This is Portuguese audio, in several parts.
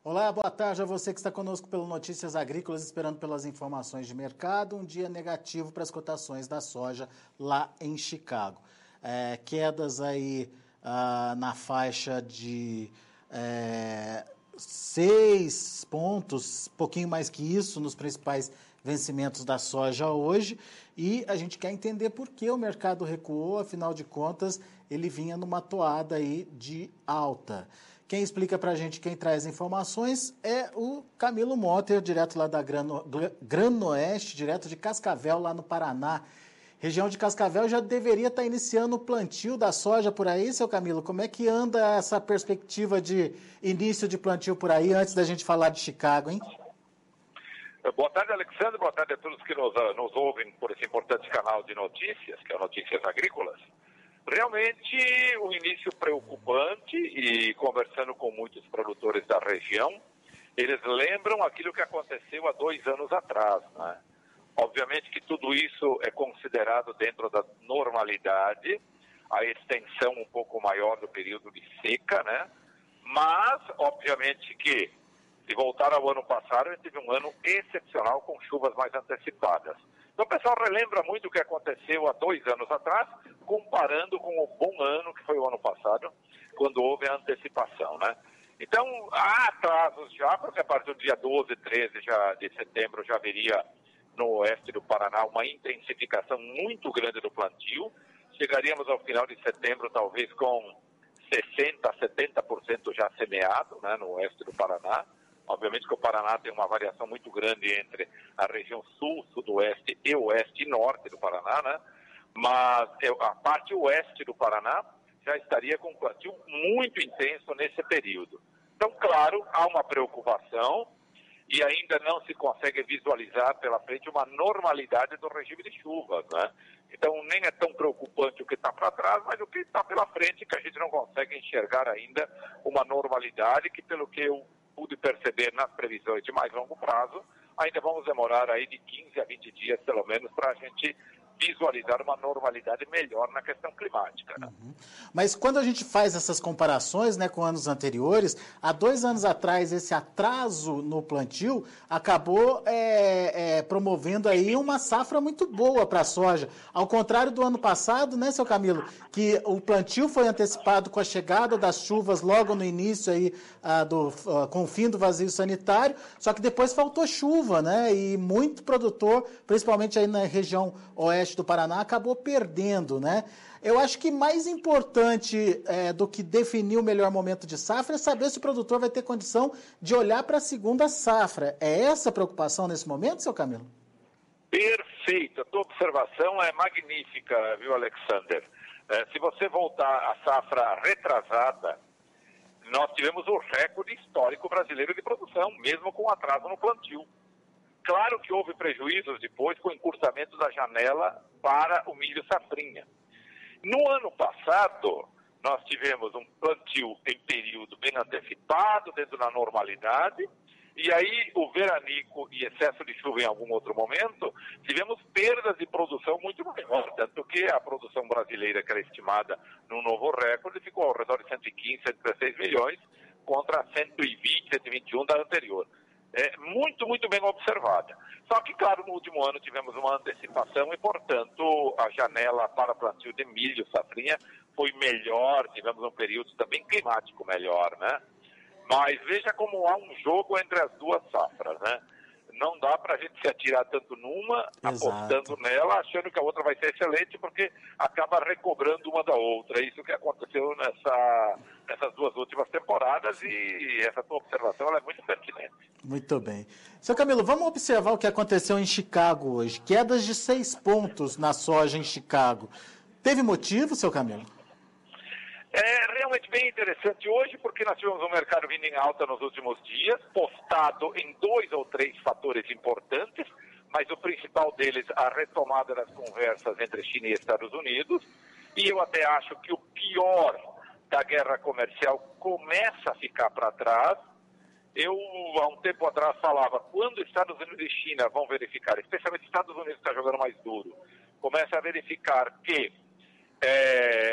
Olá, boa tarde a você que está conosco pelo Notícias Agrícolas, esperando pelas informações de mercado. Um dia negativo para as cotações da soja lá em Chicago. Quedas aí na faixa de 6 pontos, pouquinho mais que isso, nos principais vencimentos da soja hoje. E a gente quer entender por que o mercado recuou, afinal de contas, ele vinha numa toada aí de alta. Quem explica para a gente, quem traz informações, é o Camilo Motter, direto lá da Granoeste, direto de Cascavel, lá no Paraná. Região de Cascavel já deveria estar iniciando o plantio da soja por aí, seu Camilo. Como é que anda essa perspectiva de início de plantio por aí, antes da gente falar de Chicago, hein? Boa tarde, Alexandre. Boa tarde a todos que nos ouvem por esse importante canal de notícias, que é o Notícias Agrícolas. Realmente, um início preocupante, e conversando com muitos produtores da região, eles lembram aquilo que aconteceu há 2 anos atrás, né? Obviamente que tudo isso é considerado dentro da normalidade, a extensão um pouco maior do período de seca, né? Mas, obviamente que, se voltar ao ano passado, a gente teve um ano excepcional com chuvas mais antecipadas. Então o pessoal relembra muito o que aconteceu há 2 anos atrás, comparando com o bom ano que foi o ano passado, quando houve a antecipação, né? Então, há atrasos já, porque a partir do dia 12, 13 de setembro já haveria no oeste do Paraná uma intensificação muito grande do plantio. Chegaríamos ao final de setembro talvez com 60% a 70% já semeado, né, no oeste do Paraná. Obviamente que o Paraná tem uma variação muito grande entre a região sul, sudoeste e oeste e norte do Paraná, né? Mas a parte oeste do Paraná já estaria com um plantio muito intenso nesse período. Então, claro, há uma preocupação e ainda não se consegue visualizar pela frente uma normalidade do regime de chuvas, né? Então, nem é tão preocupante o que está para trás, mas o que está pela frente, que a gente não consegue enxergar ainda uma normalidade que, pelo que eu pude perceber nas previsões de mais longo prazo, ainda vamos demorar aí de 15 a 20 dias, pelo menos, para a gente visualizar uma normalidade melhor na questão climática. Né? Mas quando a gente faz essas comparações, né, com anos anteriores, há 2 anos atrás esse atraso no plantio acabou promovendo aí uma safra muito boa para a soja. Ao contrário do ano passado, né, seu Camilo, que o plantio foi antecipado com a chegada das chuvas logo no início aí com o fim do vazio sanitário, só que depois faltou chuva, né, e muito produtor, principalmente aí na região oeste do Paraná, acabou perdendo, né? Eu acho que mais importante do que definir o melhor momento de safra é saber se o produtor vai ter condição de olhar para a segunda safra. É essa a preocupação nesse momento, seu Camilo? Perfeito. A tua observação é magnífica, viu, Alexander? Se você voltar à safra retrasada, nós tivemos o recorde histórico brasileiro de produção, mesmo com atraso no plantio. Claro que houve prejuízos depois com o encurtamento da janela para o milho safrinha. No ano passado, nós tivemos um plantio em período bem antecipado, dentro da normalidade, e aí o veranico e excesso de chuva em algum outro momento, tivemos perdas de produção muito maior, tanto que a produção brasileira, que era estimada num novo recorde, ficou ao redor de 115, 116 milhões, contra 120, 121 da anterior. Muito bem observada. Só que, claro, no último ano tivemos uma antecipação e, portanto, a janela para plantio de milho safrinha foi melhor, tivemos um período também climático melhor, né? Mas veja como há um jogo entre as duas safras, né? Não dá para a gente se atirar tanto numa, apostando nela, achando que a outra vai ser excelente, porque acaba recobrando uma da outra. É isso que aconteceu nessas 2 últimas temporadas, e essa tua observação ela é muito pertinente. Muito bem. Seu Camilo, vamos observar o que aconteceu em Chicago hoje. Quedas de 6 pontos na soja em Chicago. Teve motivo, seu Camilo? É realmente bem interessante hoje, porque nós tivemos um mercado vindo em alta nos últimos dias, postado em 2 ou 3 fatores importantes, mas o principal deles, a retomada das conversas entre China e Estados Unidos, e eu até acho que o pior da guerra comercial começa a ficar para trás. Eu, há um tempo atrás, falava, quando Estados Unidos e China vão verificar, especialmente Estados Unidos está jogando mais duro, começa a verificar que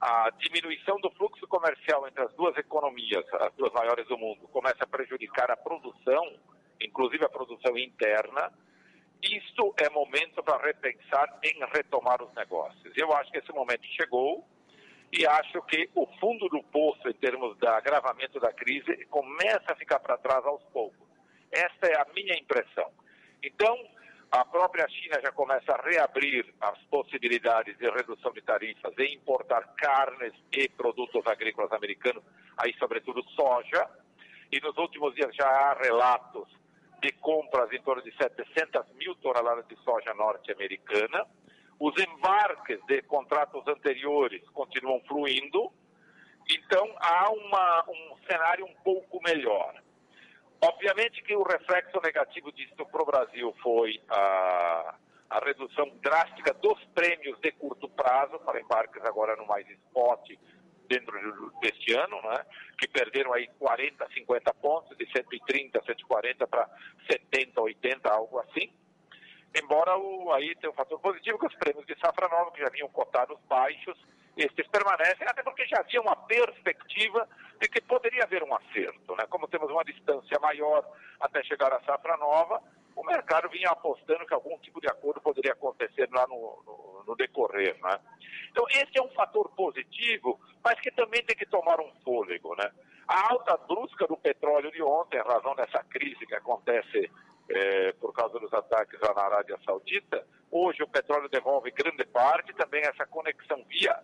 a diminuição do fluxo comercial entre as duas economias, as duas maiores do mundo, começa a prejudicar a produção, inclusive a produção interna, isto é momento para repensar em retomar os negócios. Eu acho que esse momento chegou e acho que o fundo do poço, em termos de agravamento da crise, começa a ficar para trás aos poucos. Esta é a minha impressão. Então, a própria China já começa a reabrir as possibilidades de redução de tarifas e importar carnes e produtos agrícolas americanos, aí sobretudo soja, e nos últimos dias já há relatos de compras em torno de 700 mil toneladas de soja norte-americana. Os embarques de contratos anteriores continuam fluindo, então há um cenário um pouco melhor. Obviamente que o reflexo negativo disso para o Brasil foi a redução drástica dos prêmios de curto prazo para embarques agora no mais spot dentro deste ano, né, que perderam aí 40, 50 pontos, de 130, 140 para 70, 80, algo assim. Embora aí tem um fator positivo, que os prêmios de safra nova, que já vinham cotados baixos, estes permanecem, até porque já havia uma perspectiva de que poderia haver um acerto, né? Como temos uma distância maior até chegar à safra nova, o mercado vinha apostando que algum tipo de acordo poderia acontecer lá no decorrer, né? Então, esse é um fator positivo, mas que também tem que tomar um fôlego, né? A alta brusca do petróleo de ontem, em razão dessa crise que acontece por causa dos ataques lá na Arábia Saudita, hoje o petróleo devolve grande parte, também essa conexão via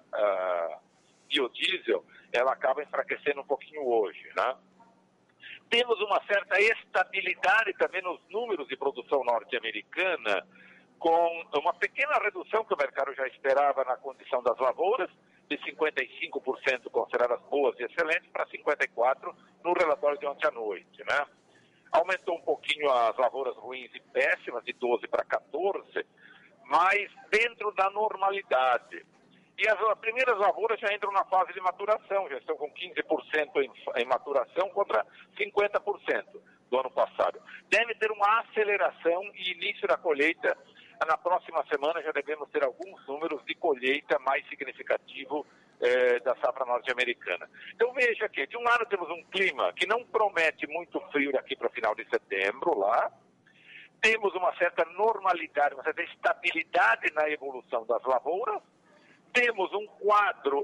biodiesel, ela acaba enfraquecendo um pouquinho hoje, né? Temos uma certa estabilidade também nos números de produção norte-americana, com uma pequena redução que o mercado já esperava na condição das lavouras, de 55% consideradas boas e excelentes, para 54% no relatório de ontem à noite, né? Aumentou um pouquinho as lavouras ruins e péssimas, de 12 para 14, mas dentro da normalidade. E as primeiras lavouras já entram na fase de maturação, já estão com 15% em maturação contra 50% do ano passado. Deve ter uma aceleração e início da colheita. Na próxima semana já devemos ter alguns números de colheita mais significativo da safra norte-americana. Então veja que, de um lado temos um clima que não promete muito frio daqui para o final de setembro lá, temos uma certa normalidade, uma certa estabilidade na evolução das lavouras, temos um quadro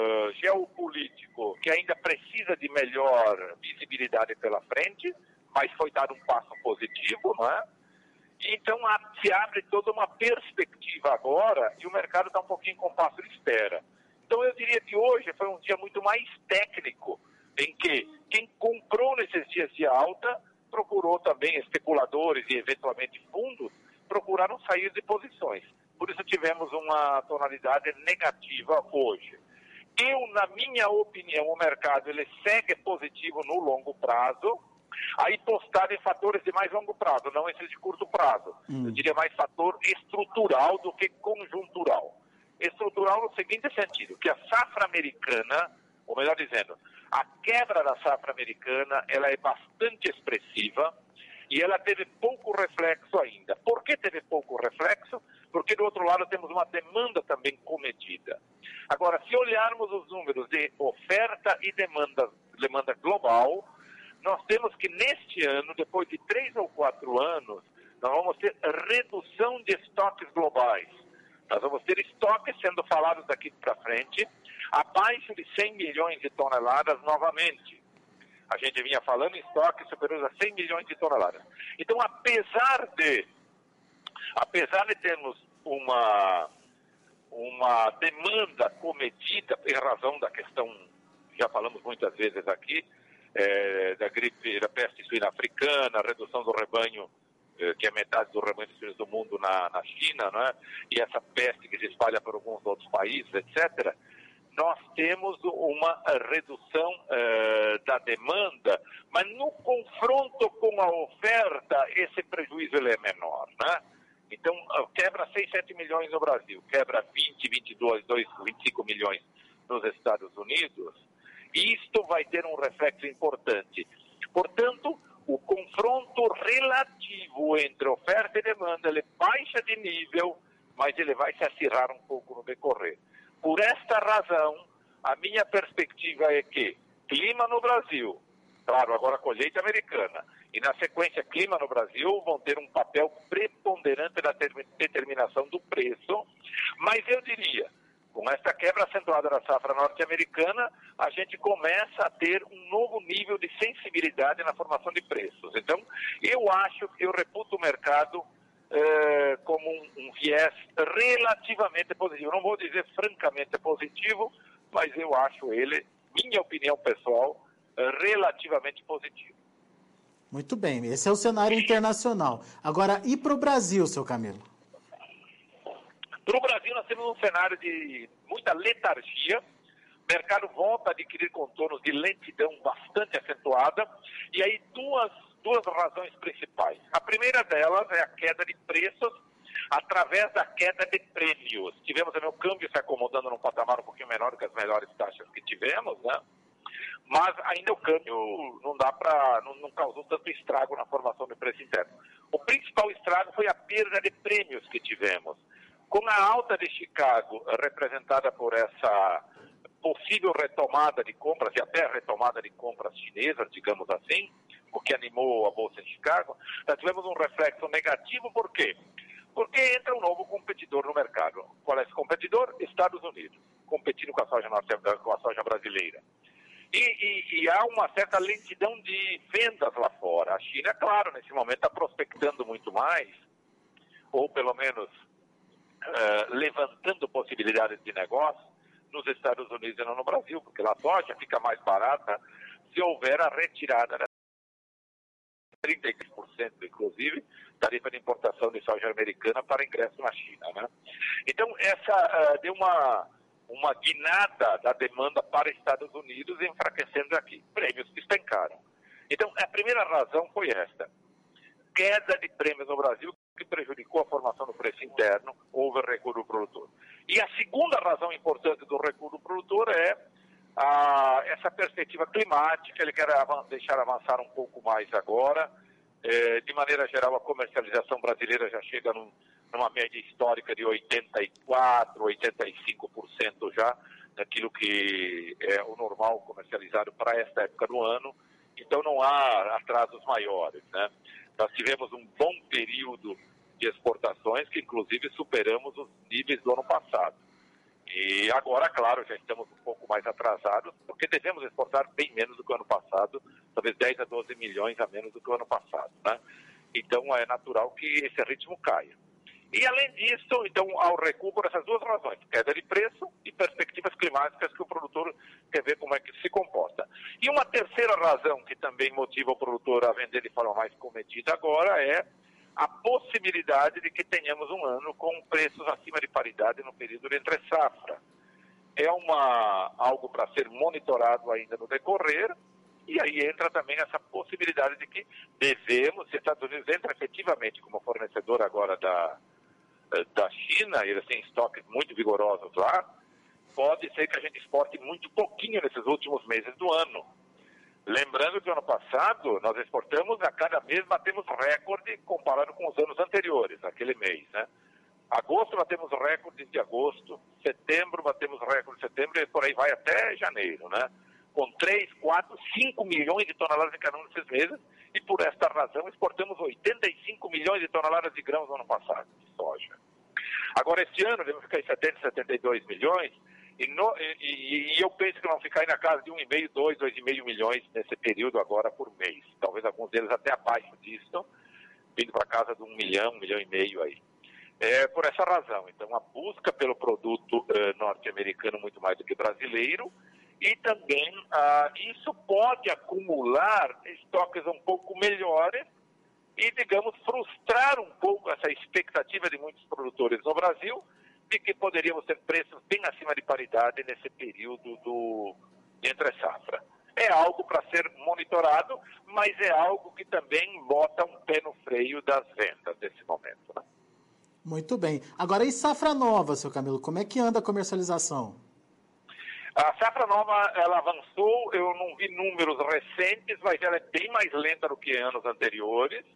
geopolítico que ainda precisa de melhor visibilidade pela frente, mas foi dado um passo positivo, não é? Então se abre toda uma perspectiva agora e o mercado está um pouquinho com passo de espera. Então eu diria que hoje foi um dia muito mais técnico, em que quem comprou nesses dias de alta procurou também, especuladores e eventualmente fundos, procuraram sair de posições. Por isso tivemos uma tonalidade negativa hoje. Na minha opinião, o mercado ele segue positivo no longo prazo, aí postado em fatores de mais longo prazo, não esses de curto prazo. Eu diria mais fator estrutural do que conjuntural. Estrutural no seguinte sentido, que a safra americana, ou melhor dizendo, a quebra da safra americana, ela é bastante expressiva e ela teve pouco reflexo ainda. Por que teve pouco reflexo? Porque do outro lado temos uma demanda também comedida. Agora, se olharmos os números de oferta e demanda global, nós temos que neste ano, depois de 3 ou 4 anos, nós vamos ter redução de estoques globais. Nós vamos ter estoques sendo falados daqui para frente, abaixo de 100 milhões de toneladas novamente. A gente vinha falando em estoques superiores a 100 milhões de toneladas. Então, apesar de termos uma demanda comedida em razão da questão, já falamos muitas vezes aqui, da gripe, da peste suína africana, a redução do rebanho, que é metade do rebanho de suínos do mundo na China, né? E essa peste que se espalha por alguns outros países, etc., nós temos uma redução da demanda, mas no confronto com a oferta, esse prejuízo ele é menor, né? Então, quebra 6, 7 milhões no Brasil, quebra 20, 22, 25 milhões nos Estados Unidos, e isto vai ter um reflexo importante. Portanto, o confronto relativo entre oferta e demanda, ele baixa de nível, mas ele vai se acirrar um pouco no decorrer. Por esta razão, A minha perspectiva é que clima no Brasil, claro, agora a colheita americana, e na sequência clima no Brasil vão ter um papel preponderante na determinação do preço, mas eu diria, com essa quebra acentuada da safra norte-americana, a gente começa a ter um novo nível de sensibilidade na formação de preços. Então, eu acho que eu reputo o mercado como um viés relativamente positivo. Não vou dizer francamente positivo, mas eu acho ele, minha opinião pessoal, relativamente positivo. Muito bem, esse é o cenário internacional. Agora, e para o Brasil, seu Camilo? Para o Brasil, nós temos um cenário de muita letargia. O mercado volta a adquirir contornos de lentidão bastante acentuada. E aí, duas razões principais. A primeira delas é a queda de preços através da queda de prêmios. Tivemos também o câmbio se acomodando num patamar um pouquinho menor que as melhores taxas que tivemos, né? Mas ainda o câmbio não causou tanto estrago na formação do preço interno. O principal estrago foi a perda de prêmios que tivemos. Com a alta de Chicago, representada por essa possível retomada de compras, e até a retomada de compras chinesas, digamos assim, o que animou a Bolsa de Chicago, nós tivemos um reflexo negativo, por quê? Porque entra um novo competidor no mercado. Qual é esse competidor? Estados Unidos, competindo com a soja brasileira. E há uma certa lentidão de vendas lá fora. A China, claro, nesse momento está prospectando muito mais, ou pelo menos levantando possibilidades de negócio nos Estados Unidos e não no Brasil, porque lá a soja fica mais barata se houver a retirada de 33%, inclusive, tarifa de importação de soja americana para ingresso na China, né? Então, essa deu uma guinada da demanda para Estados Unidos, enfraquecendo aqui. Prêmios despencaram. Então, a primeira razão foi esta. Queda de prêmios no Brasil, que prejudicou a formação do preço interno, houve recuo do produtor. E a segunda razão importante do recuo do produtor é essa perspectiva climática. Ele quer deixar avançar um pouco mais agora. De maneira geral, a comercialização brasileira já chega numa média histórica de 84%, 85% já, daquilo que é o normal comercializado para esta época do ano. Então não há atrasos maiores, né? Nós tivemos um bom período de exportações, que inclusive superamos os níveis do ano passado. E agora, claro, já estamos um pouco mais atrasados, porque devemos exportar bem menos do que o ano passado, talvez 10 a 12 milhões a menos do que o ano passado, né? Então é natural que esse ritmo caia. E além disso, então, há o recuo por essas duas razões, queda de preço e perspectivas climáticas que o produtor quer ver como é que se comporta. E uma terceira razão que também motiva o produtor a vender de forma mais comedida agora é a possibilidade de que tenhamos um ano com preços acima de paridade no período de entre safra. É algo para ser monitorado ainda no decorrer, e aí entra também essa possibilidade de que devemos, se os Estados Unidos entra efetivamente como fornecedor agora da China, e eles têm estoques muito vigorosos lá, pode ser que a gente exporte muito pouquinho nesses últimos meses do ano. Lembrando que no ano passado nós exportamos, a cada mês batemos recorde comparado com os anos anteriores, aquele mês, né? Agosto batemos recordes de agosto, setembro batemos recorde de setembro e por aí vai até janeiro, né? Com 3, 4, 5 milhões de toneladas de cada um desses meses, e por esta razão exportamos 85 milhões de toneladas de grãos no ano passado, de soja. Agora, este ano, devemos ficar em 70, 72 milhões, e eu penso que vão ficar aí na casa de 1,5, 2,5 milhões nesse período agora por mês. Talvez alguns deles até abaixo disso, vindo para casa de 1 milhão, 1,5 milhão aí. Por essa razão, então, a busca pelo produto norte-americano muito mais do que brasileiro, e também isso pode acumular estoques um pouco melhores e, digamos, frustrar um pouco essa expectativa de muitos produtores no Brasil de que poderíamos ter preços bem acima de paridade nesse período de entre-safra. É algo para ser monitorado, mas é algo que também bota um pé no freio das vendas nesse momento, né? Muito bem. Agora, e safra nova, seu Camilo? Como é que anda a comercialização? A safra nova, ela avançou, eu não vi números recentes, mas ela é bem mais lenta do que anos anteriores.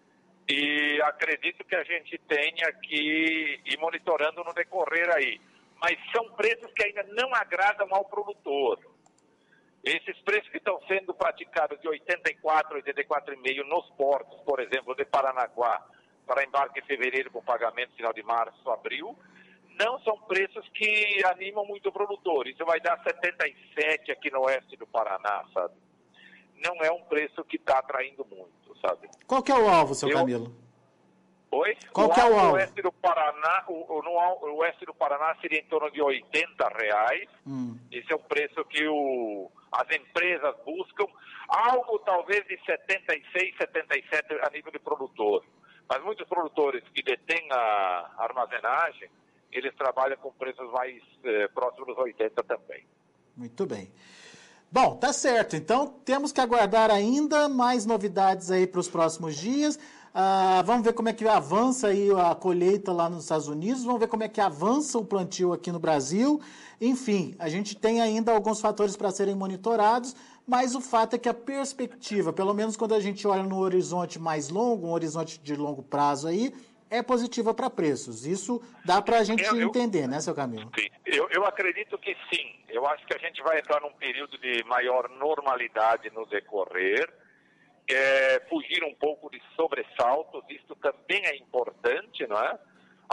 E acredito que a gente tenha que ir monitorando no decorrer aí. mas são preços que ainda não agradam ao produtor. Esses preços que estão sendo praticados de 84, 84,5 nos portos, por exemplo, de Paranaguá, para embarque em fevereiro com pagamento final de março, abril, não são preços que animam muito o produtor. Isso vai dar 77 aqui no oeste do Paraná, sabe? Não é um preço que está atraindo muito, sabe? Qual que é o alvo, seu Camilo? Oi? Qual que é o alvo? No oeste do Paraná, no oeste do Paraná seria em torno de R$80. Esse é o preço que as empresas buscam. Algo talvez de 76, 77 a nível de produtor. Mas muitos produtores que detêm a armazenagem, eles trabalham com preços mais próximos dos 80 também. Muito bem. Bom, tá certo. Então, temos que aguardar ainda mais novidades aí para os próximos dias. Vamos ver como é que avança aí a colheita lá nos Estados Unidos, vamos ver como é que avança o plantio aqui no Brasil. Enfim, a gente tem ainda alguns fatores para serem monitorados, mas o fato é que a perspectiva, pelo menos quando a gente olha no horizonte mais longo, um horizonte de longo prazo aí, é positiva para preços. Isso dá para a gente entender, né, seu Camilo? Sim, eu acredito que sim. Eu acho que a gente vai entrar num período de maior normalidade no decorrer, fugir um pouco de sobressaltos, isso também é importante, não é?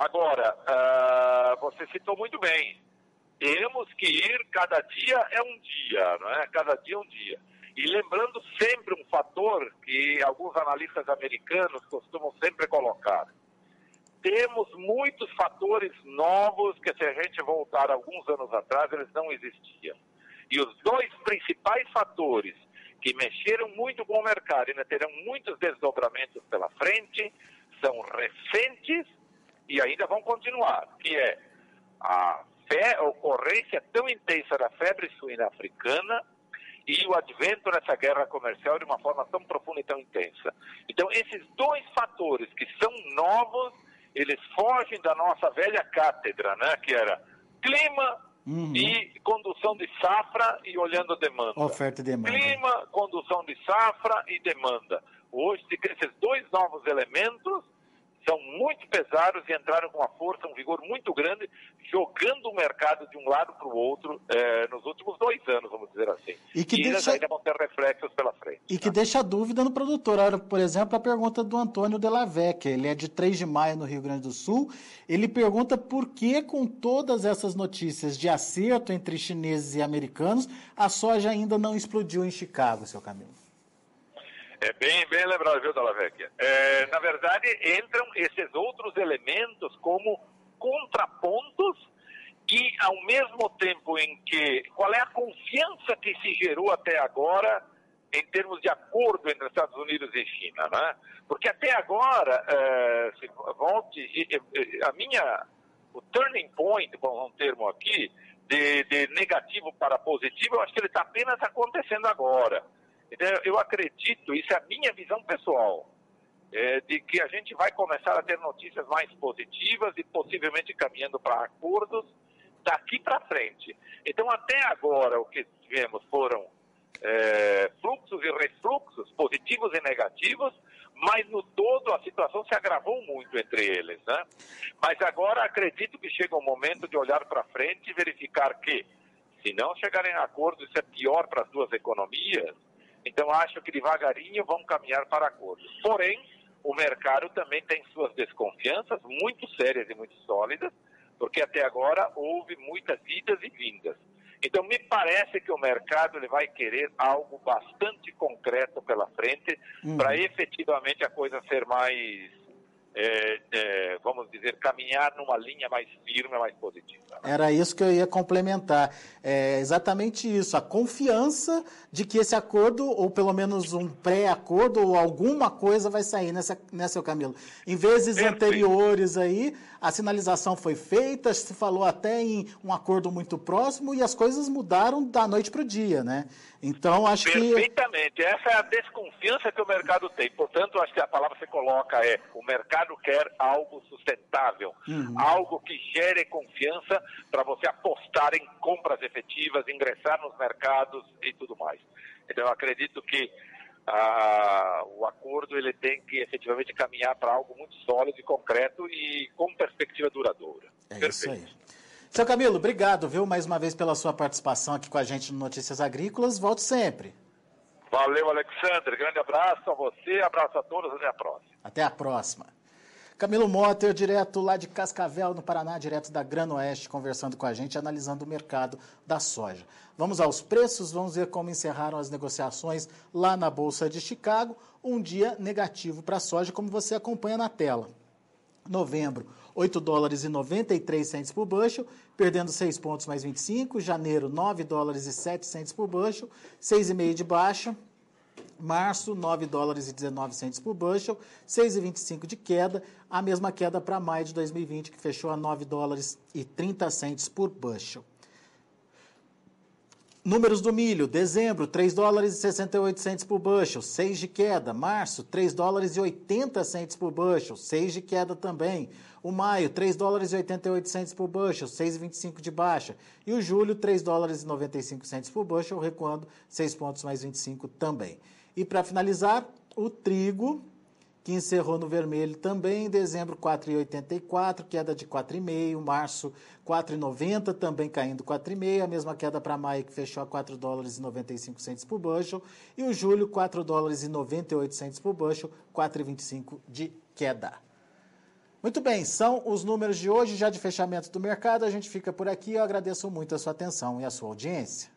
Agora, você citou muito bem, temos que ir, cada dia é um dia, não é? Cada dia é um dia. E lembrando sempre um fator que alguns analistas americanos costumam sempre colocar. Temos muitos fatores novos que, se a gente voltar alguns anos atrás, eles não existiam. E os dois principais fatores que mexeram muito com o mercado e ainda terão muitos desdobramentos pela frente são recentes e ainda vão continuar, que é a ocorrência tão intensa da febre suína africana e o advento dessa guerra comercial de uma forma tão profunda e tão intensa. Então, esses dois fatores que são novos, eles fogem da nossa velha cátedra, né? Que era clima e condução de safra e olhando a demanda. Oferta e demanda. Clima, condução de safra e demanda. Hoje, esses dois novos elementos são muito pesados e entraram com uma força, um vigor muito grande, jogando o mercado de um lado para o outro nos últimos 2 anos, vamos dizer assim. E eles ainda vão ter reflexos pela frente. E que deixa dúvida no produtor. Olha, por exemplo, a pergunta do Antônio Delavecchia, ele é de 3 de maio no Rio Grande do Sul. Ele pergunta por que, com todas essas notícias de acerto entre chineses e americanos, a soja ainda não explodiu em Chicago, seu Camilo. É bem lembrado, viu, Delavecchia? Na verdade, entram esses outros elementos como contrapontos e, ao mesmo tempo em que... Qual é a confiança que se gerou até agora em termos de acordo entre Estados Unidos e China, né? Porque até agora, se volte, o turning point, com um termo aqui, de negativo para positivo, eu acho que ele está apenas acontecendo agora. Então, eu acredito, isso é a minha visão pessoal, de que a gente vai começar a ter notícias mais positivas e possivelmente caminhando para acordos daqui para frente. Então, até agora, o que tivemos foram fluxos e refluxos, positivos e negativos, mas no todo a situação se agravou muito entre eles, né? Mas agora acredito que chega o momento de olhar para frente e verificar que, se não chegarem a acordo, isso é pior para as duas economias. Então, acho que devagarinho vão caminhar para acordos. Porém, o mercado também tem suas desconfianças muito sérias e muito sólidas, porque até agora houve muitas idas e vindas. Então, me parece que o mercado ele vai querer algo bastante concreto pela frente para efetivamente a coisa ser mais, vamos dizer, caminhar numa linha mais firme, mais positiva. Era isso que eu ia complementar. É exatamente isso, a confiança de que esse acordo, ou pelo menos um pré-acordo, ou alguma coisa vai sair, né, seu Camilo? Em vezes anteriores aí, a sinalização foi feita, se falou até em um acordo muito próximo e as coisas mudaram da noite para o dia, né? Então, acho Perfeitamente. Essa é a desconfiança que o mercado tem. Portanto, acho que a palavra que você coloca é: o mercado quer algo sustentável, algo que gere confiança para você apostar em compras efetivas, ingressar nos mercados e tudo mais. Então, eu acredito que o acordo ele tem que efetivamente caminhar para algo muito sólido e concreto e com perspectiva duradoura. Perfeito. Isso aí. Seu Camilo, obrigado, viu, mais uma vez pela sua participação aqui com a gente no Notícias Agrícolas. Volte sempre. Valeu, Alexandre. Grande abraço a você, abraço a todos, até a próxima. Até a próxima. Camilo Motter, direto lá de Cascavel, no Paraná, direto da Grano Oeste, conversando com a gente, analisando o mercado da soja. Vamos aos preços, vamos ver como encerraram as negociações lá na Bolsa de Chicago. Um dia negativo para a soja, como você acompanha na tela. Novembro, 8 dólares e 93 centes por bushel, perdendo 6 pontos mais 25. Janeiro, 9 dólares e 7 centes por bushel, 6,5 de baixa. Março, 9 dólares e 19 centes por bushel, 6,25 de queda, a mesma queda para maio de 2020, que fechou a 9 dólares e 30 centes por bushel. Números do milho, dezembro, 3 dólares e 68 centes por bushel, 6 de queda. Março, 3 dólares e 80 centes por bushel, 6 de queda também. O maio, 3 dólares e 88 centes por bushel, 6,25 de baixa. E o julho, 3 dólares e 95 centes por bushel, recuando 6 pontos mais 25 também. E para finalizar, o trigo, que encerrou no vermelho também, em dezembro 4,84, queda de 4,5, março 4,90, também caindo 4,5, a mesma queda para maio, que fechou a 4 dólares e 95 centes por bushel, e o julho 4 dólares e 98 centes por bushel, 4,25 de queda. Muito bem, são os números de hoje, já de fechamento do mercado, a gente fica por aqui, eu agradeço muito a sua atenção e a sua audiência.